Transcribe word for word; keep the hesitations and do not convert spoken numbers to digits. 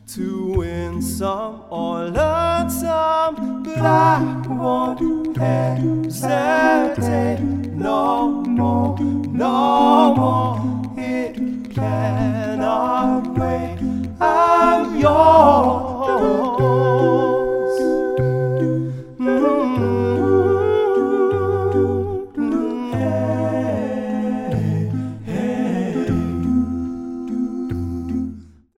to win some or learn some, but I won't hesitate no more, no more. It cannot wait.